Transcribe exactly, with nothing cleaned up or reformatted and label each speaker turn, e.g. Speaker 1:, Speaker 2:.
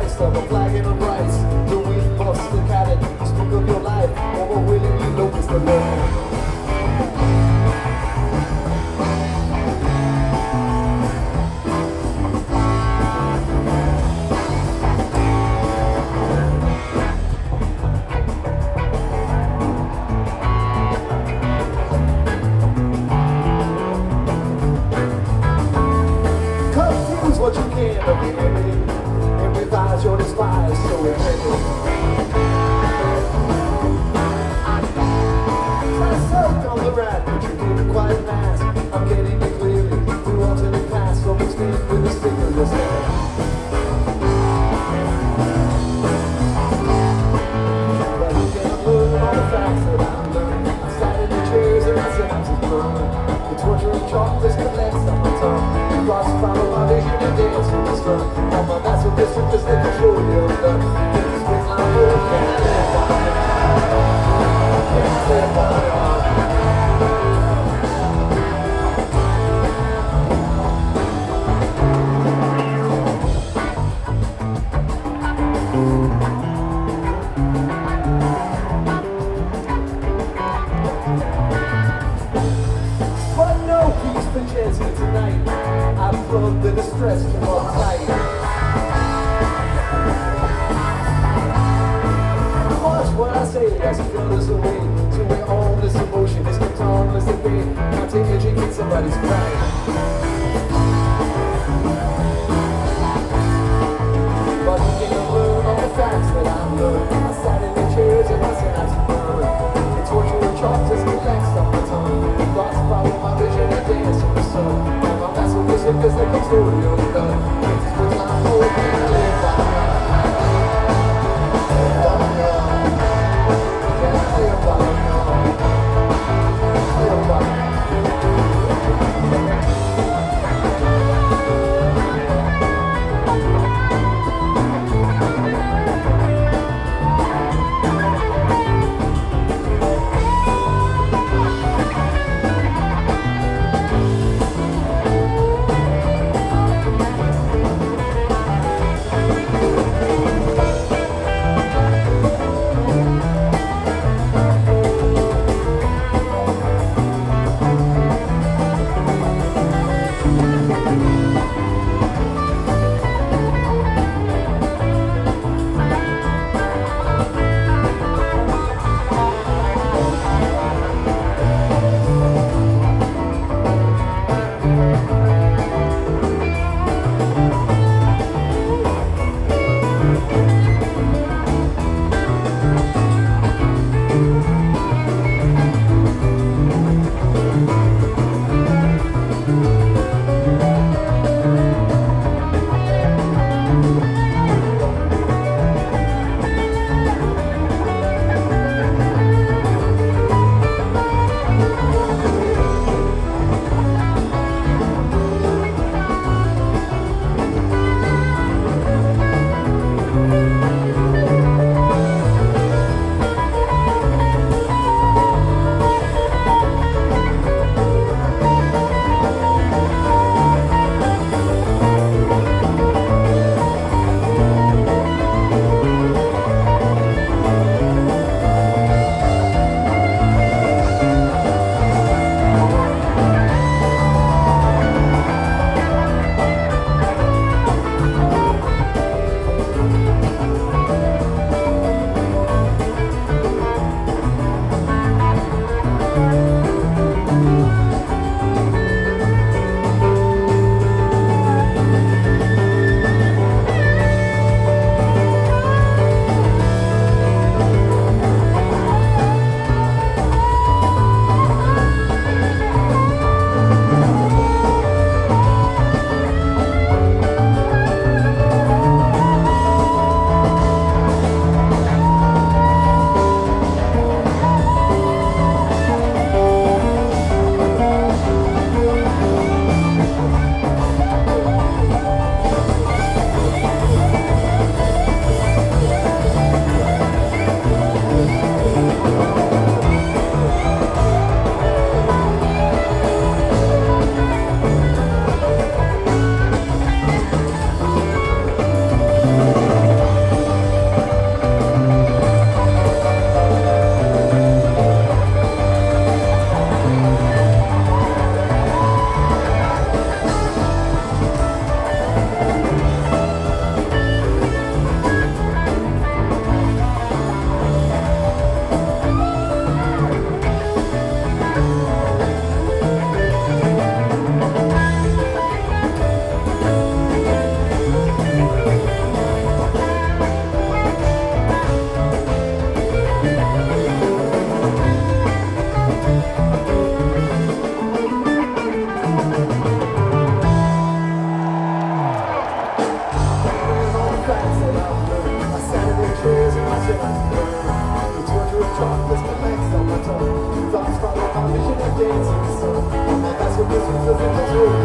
Speaker 1: next of a flag and a rice. The wind busts the cannon, spoke of your life, overwhelmingly locust the land. What you can of the enemy, and revise your despise so heavy. Myself on the right, but you didn't quite last. I'm getting it clearly through alternate paths, so mixed in with the stick of this hand. But you can't learn all the facts that I've learned. I sat in the chairs and my synapses burn. The torturing chocolates collects on my tongue. Cross follow my vision and dance in the sun. All my massive disciplines that control your blood. Things with my whole can't live on it. Can't live on it. But no peace for Chelsea tonight. I plugged the distress to my sight. Watch what I say as it flutters away. So where all this emotion is kept on as they pay. Now take a drink in somebody's pride. But you can't learn all the facts that I've learned. I sat in the chairs and I said I was burned. The torture and chalk just relaxed on my tongue. Thoughts follow my vision and dance in the sun. Cause they control your blood. It's with my whole can't live on it. Live on it. Can't live on it. Live on it. chocolate collects on my tongue. Thoughts follow my vision of dancing sun. And that's what this was in this room.